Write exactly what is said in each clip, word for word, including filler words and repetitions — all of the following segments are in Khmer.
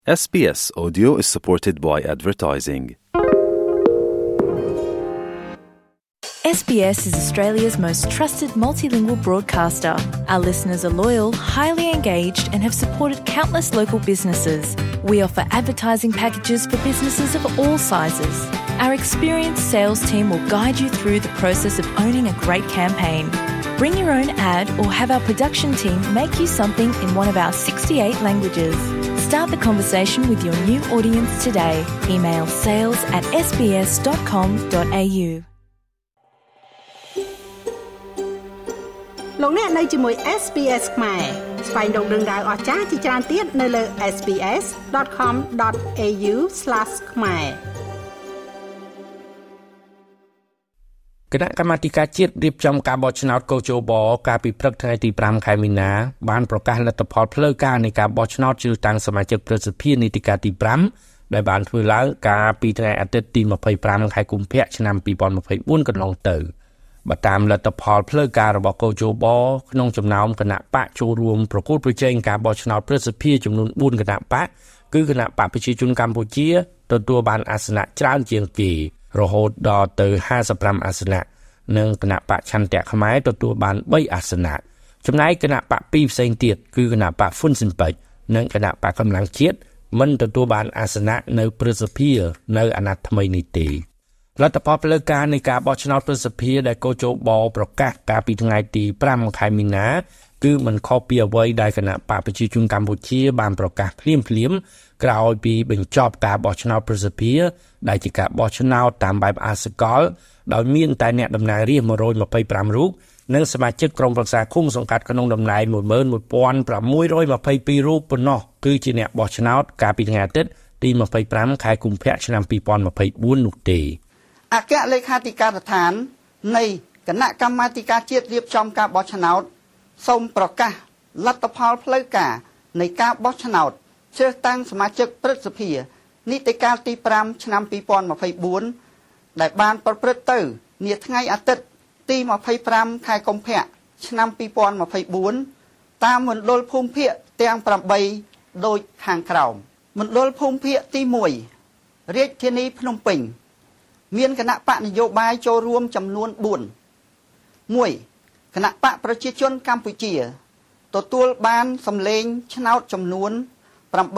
S B S Audio is supported by advertising. S B S is Australia's most trusted multilingual broadcaster. Our listeners are loyal, highly engaged and have supported countless local businesses. We offer advertising packages for businesses of all sizes. Our experienced sales team will guide you through the process of owning a great campaign. Bring your own ad or have our production team make you something in one of our sixty-eight languages. Start the conversation with your new audience today. Email sales at s b s dot com dot a u លោកអ្នកនៅជាមួយ S B S ខ្មែរស្វែងរកដឹងដៅអស្ចារ្យជាច្រើនទៀតនៅលើ s b s dot com dot a u slash ខ្មែរគណៈកម្មាធិការជាតិរៀបចំការបោះឆ្នោតកោជបកាលពីព្រឹកថ្ងៃទីប្រាំខែមីនាបានប្រកាសលទ្ធផលផ្លូវការនៃការបោះឆ្នោតជ្រើសតាំងសមាជិកព្រឹទ្ធសភានីតិកាលទីប្រាំដែលបានធ្វើឡើងកាលពីថ្ងៃអាទិត្យទីម្ភៃប្រាំខែកុម្ភៈឆ្នាំពីរពាន់ម្ភៃបួនកន្លងទៅបើតាមលទ្ធផលផ្លូវការរបស់កោជបក្នុងចំណោមគណៈបកចូលរួមប្រកួតប្រជែងការបោះឆ្នោតព្រឹទ្ធសភាចំនួនបួនគណៈបកគឺគណៈបកប្រជាជនកម្ពុជាទទួលបានអាសនៈច្រើនជាងគេរហូតដល់ទៅห้าสิบห้าអាសនៈនិងគណៈបកឆន្ទៈខ្មែរទទួលបានបីអាសនៈចំណែកគណៈបកពីរផ្សេងទៀតគឺគណៈបកហ៊ុនស៊ិនប៉ិចនិងគណៈបកកម្លាំងជាតិមិនទទួលបានអាសនៈនៅព្រឹទ្ធសភានៅអាណត្តិថ្មីនេះទេលទ្ធផលផ្លូវការនៃការបោះឆ្នោតព្រឹទ្ធសភាដែលកោជបប្រកាសកាលពីថ្ងៃទីប្រាំខែមីនាគឺមិនខុសពីអ្វីដែលគណៈបកប្រជាជនកម្ពុជាបានប្រកាសភ្លាមភ្លាមក្រោយពីបញ្ចប់ការបោះឆ្នោតព្រឹទ្ធសភាដែលជាការបោះឆ្នោតតាមបែបអាសកលដោយមានតែអ្នកតំណាងរាស្ត្រmột trăm hai mươi lămរូបនិងសមាជិកក្រុមប្រឹក្សាឃុំសង្កាត់ក្នុងតំណែងmột nghìn một trăm sáu mươi haiរូបប៉ុណ្ណោះគឺជាអ្នកបោះឆ្នោតកាលពីថ្ងៃអាទិត្យទីម្ភៃប្រាំខែកុម្ភៈឆ្នាំពីរពាន់ម្ភៃបួននោះទេអគ្គលេខាធិការដ្ឋាននៃគណៈកម្មាធិការជាតិរៀបចំការបោះឆ្នោតសូមប្រកាសលទ្ធផលផ្លូវការនៃការបោះឆ្នោតជ្រើសតាំងសមាជិកព្រឹទ្ធសភានីតិកាលទីប្រាំឆ្នាំពីរពាន់ម្ភៃបួនដែលបានប្រព្រឹត្តទៅនាថ្ងៃអាទិត្យទីម្ភៃប្រាំខែកុម្ភៈឆ្នាំពីរពាន់ម្ភៃបួនតាមមណ្ឌលភូមិភាគទាំងប្រាំបីដូចខាងក្រោមមណ្ឌលភូមិភាគទីមួយរាជធានីភ្នំពេញមានគណៈបកនយោបាយចូលរួមចំនួនបួន មួយគណៈបកប្រជាជនកម្ពុជាទទួលបានសម្លេងឆ្នោតចំនួន8១៧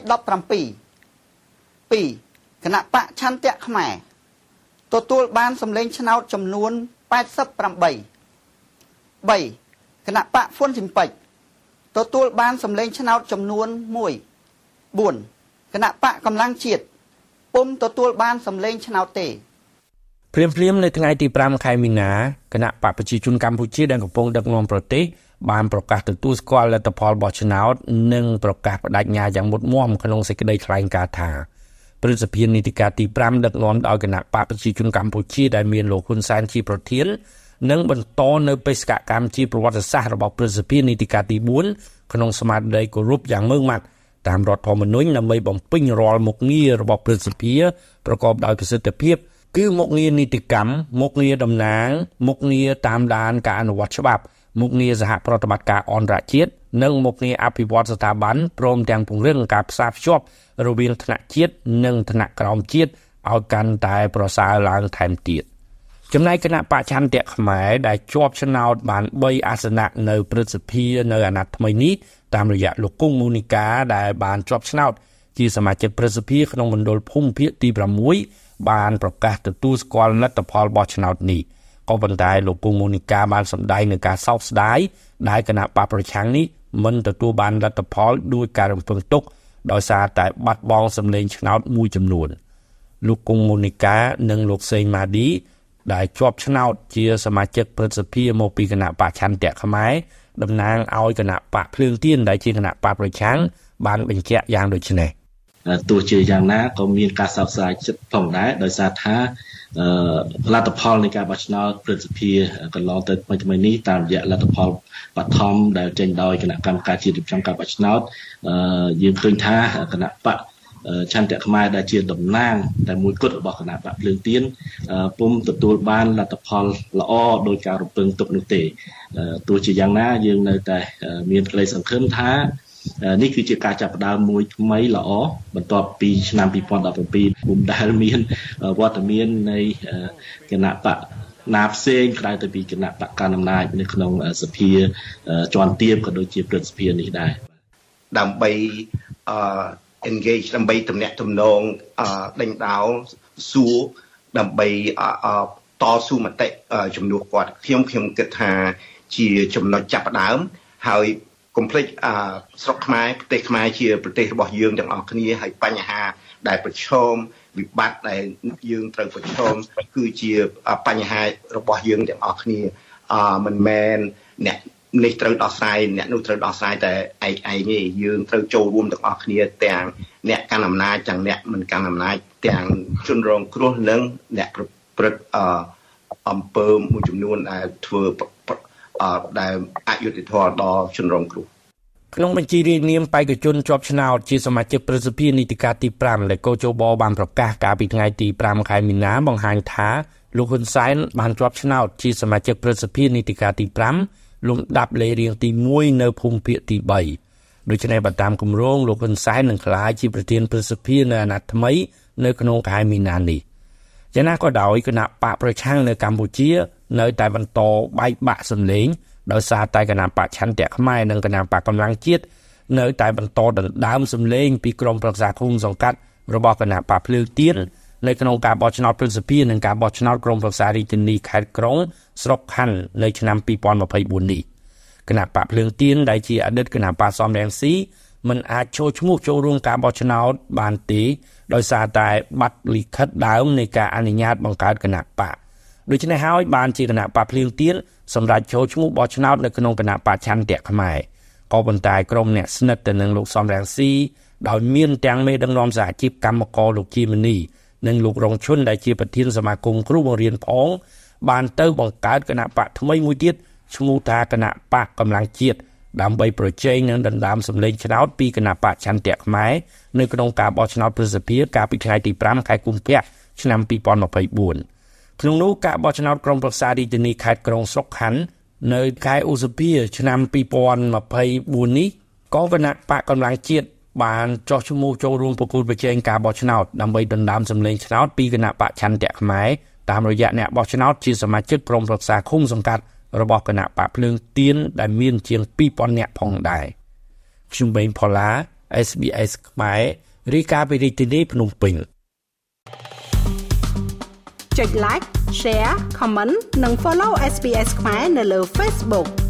ពីរគណៈបកឆន្ទៈខ្មែរទទួលបានសម្លេងឆ្នោតចំនួនแปดสิบแปด បីគណៈបកហ៊ុនស៊ិនប៉ិចទទួលបានសម្លេងឆ្នោតចំនួនមួយ បួនគណៈបកកម្លាំងជាតិពុំទទួលបានសម្លេងឆ្នោតទេព្រាមព្រាមនៅថ្ងៃទីប្រាំខែមីនាគណៈបកប្រជាជនកម្ពុជាដែលកំពុងដឹកនាំប្រទេសបានប្រកាសទទួលស្គាល់លទ្ធផលបោះឆ្នោតនិងប្រកាសបដិញ្ញាយ៉ាងមុតមាំក្នុងសេចក្តីថ្លែងការណ៍ថាព្រឹទ្ធសភានីតិកាលទីប្រាំដឹកនាំដោយគណៈបកប្រជាជនកម្ពុជាដែលមានលោកហ៊ុនសែនជាប្រធាននិងបន្តនៅបេសកកម្មជាប្រវត្តិសាស្ត្ររបស់ព្រឹទ្ធសភានីតិកាលទីបួនក្នុងស្មារតីគោរពយ៉ាងម៉ឺងម៉ាត់តាមរដ្ឋធម្មនុញ្ញដើម្បីបំពេញរាល់មុខងាររបស់ព្រឹទ្ធសភាប្រកបដោយប្រសិទ្ធភាពគឺមុខងារនីតិកម្មមុខងារតំណាងមុខងារតាមដានការអនុវត្តច្បាប់មុខងារសហប្រតិបត្តិការអន្តរជាតិនិងមុខងារអភិវឌ្ឍស្ថាប័នព្រមទាំងពង្រឹងការផ្សារភ្ជាប់រវាងថ្នាក់ជាតិនិងថ្នាក់ក្រោមជាតិឲ្យកាន់តែប្រសើរឡើងថែមទៀតចំណែកគណៈបកឆន្ទៈខ្មែរដែលជាប់ឆ្នោតបានបីអាសនៈនៅព្រឹទ្ធសភានៅអាណត្តិថ្មីនេះតាមរយៈលោកគង់មូនីកាដែលបានជាប់ឆ្នោតជាសមាជិកព្រឹទ្ធសភាក្នុងមណ្ឌលភូមិភាគទីប្រាំមួយបានប្រកាសទទួលស្គាល់លទ្ធផលបោះឆ្នោតនេះក៏ប៉ុន្តែលោកគង់មូនីកាបានសម្ដែងនឹងការសោកស្ដាយដែលគណៈបកប្រឆាំងនេះមិនទទួលបានលទ្ធផលដោយការរំពឹងទុកដោយសារតែបាត់បង់សម្លេងឆ្នោតមួយចំនួនលោកគង់មូនីកានិងលោកសេងម៉ាឌីដែលជាប់ឆ្នោតជាសមាជិកព្រឹទ្ធសភាមកពីគណៈបកឆន្ទៈខ្មែរតំណាងឲ្យគណៈបកភ្លើងទៀនដែលជាគណៈបកប្រឆាំងបានបញ្ជាក់យ៉ាងដូចនេះទោះជាយ៉ាងណាក៏មានការសោកស្ដាយចិត្តផងដែរដោយសារថាលទ្ធផលនៃការបោះឆ្នោតព្រឹទ្ធសភាកន្លងទៅថ្មីៗនេះតាមរយៈលទ្ធផលបឋមដែលចេញដោយគណៈកម្មការជាតិរៀបចំការបោះឆ្នោតយើងឃើញថាគណៈបកឆន្ទៈខ្មែរដែលជាតំណាងតែមួយគត់របស់គណៈបកភ្លើងទៀនពុំទទួលបានលទ្ធផលល្អដោយការរំពឹងទុកនោះទេទោះជាយ៉ាងណាយើងនៅតែមានក្តីសង្ឃឹមថានេះគឺជាការចាប់ផ្ដើមមួយថ្មីល្អបន្ទាប់ពីឆ្នាំពីរពាន់ដប់ប្រាំពីរពុំដែលមានវត្តមាននៃគណៈបកណាផ្សេងក្រៅទៅពីគណៈបកកណ្ដាលអំណាចនៅក្នុងសភាជាន់ទាបក៏ដូចជាព្រឹទ្ធសភានេះដែរដើម្បីអឺ engage ដើម្បីទំនាក់ទំនងអឺដេញដោលសួរដើម្បីអឺតស៊ូមតិជំនួសគាត់ខ្ញុំខ្ញុំគិតថាជាចំណុចចាប់ផ្ដើមហើយកុំភ្លេចអឺស្រុកខ្មែរប្រទេសខ្មែរជាប្រទេសរបស់យើងទាំងអស់គ្នាហើយបញ្ហាដែលប្រឈមវិបត្តិដែលយើងត្រូវប្រឈមគឺជាបញ្ហារបស់យើងទាំងអស់គ្នាអឺមិនមែនអ្នកនេះត្រូវដោះស្រាយអ្នកនោះត្រូវដោះស្រាយតែឯងឯងទេយើងត្រូវចូលរួមទាំងអស់គ្នាទាំងអ្នកកាន់អំណាចទាំងអ្នកមិនកាន់អំណាចទាំងជនរងគ្រោះនិងអ្នកប្រព្រឹត្តអឺអំពើមួយចំនួនដែលធ្វើអឺដែលអយុត្តិធម៌ដល់ជនរងគ្រោះក្នុងបញ្ជីរាយនាមបេក្ខជនជាប់ឆ្នោតជាសមាជិកព្រឹទ្ធសភានីតិកាលទីប្រាំដែលកោជបបានប្រកាសកាលពីថ្ងៃទីប្រាំខែមីនាបង្ហាញថាលោកហ៊ុនសែនបានជាប់ឆ្នោតជាសមាជិកព្រឹទ្ធសភានីតិកាលទីប្រាំលំដាប់លេខរៀងទីមួយនៅភូមិភាគទីបីដូច្នេះបើតាមគម្រោងលោកហ៊ុនសែននឹងក្លាយជាប្រធានព្រឹទ្ធសភានៅអាណត្តិថ្មីនៅក្នុងខែមីនានេះយ៉ាងណាក៏ដោយគណៈបកប្រឆាំងនៅកម្ពុជានៅតែបន្តបែកបាក់សម្លេងដោយសារតែគណៈបកឆន្ទៈខ្មែរនិងគណៈបកកម្លាំងជាតិនៅតែបន្តដណ្ដើមសម្លេងពីក្រុមប្រឹក្សាឃុំសង្កាត់របស់គណៈបកភ្លើងទៀននៅក្នុងការបោះឆ្នោតព្រឹទ្ធសភានិងការបោះឆ្នោតក្រុមប្រឹក្សារាជធានីខេត្តក្រុងស្រុកខណ្ឌនៅឆ្នាំពីរពាន់ម្ភៃបួននេះគណៈបកភ្លើងទៀនដែលជាអតីតគណៈបកសំរងស៊ីមិនអាចចូលឈ្មោះចូលរួមការបោះឆ្នោតបានទេដោយសារតែប័ណ្ណលិខិតដើមនៃការអនុញ្ញាតបង្កើតគណៈបកដូច្នេះហើយបានជាគណៈបកភ្លើងទៀនសម្រាប់ចូលឈ្មោះបោះឆ្នោតនៅក្នុងគណៈបកឆន្ទៈខ្មែរក៏ប៉ុន្តែក្រុមអ្នកស្និទ្ធទៅនឹងលោកសំរងស៊ីដោយមានទាំងមេដឹកនាំសហជីពកម្មករលោកជីមនីនិងលោករងឈុនដែលជាប្រធានសមាគមគ្រូបង្រៀនផងបានទៅបង្កើតគណៈបកថ្មីមួយទៀតឈ្មោះថាគណៈបកកម្លាំងជាតិដើម្បីប្រជែងនឹងដណ្ដើមសម្លេងឆ្នោតពីគណៈបកឆន្ទៈខ្មែរនៅក្នុងការបោះឆ្នោតព្រឹទ្ធសភាកាលពីថ្ងៃទីប្រាំខែកុម្ភៈឆ្នាំពីរពាន់ម្ភៃបួនក្នុងនោះការបោះឆ្នោតក្រុមប្រឹក្សារាជធានីខេត្តក្រុងស្រុកខណ្ឌនៅខែឧសភាឆ្នាំពីរពាន់ម្ភៃបួននេះក៏គណៈបកកម្លាំងជាតិបានចោះឈ្មោះចូលរួមប្រគល់ប្រជែងការបោះឆ្នោតដើម្បីដណ្ដើមសម្លេងឆ្នោតពីគណៈបកឆន្ទៈខ្មែរតាមរយៈអ្នកបោះឆ្នោតជាសមាជិកក្រុមប្រឹក្សាឃុំសង្កាត់របស់គណៈបកភ្លើងទៀនដែលមានជាងពីរពាន់នាក់ផងដែរខ្ញុំបេងផល្លា เอส บี เอส ខ្មែររាយការណ៍ពីរាជធានីភ្នំពេញចុច like share comment និង follow เอส บี เอส ខ្មែរនៅលើ Facebook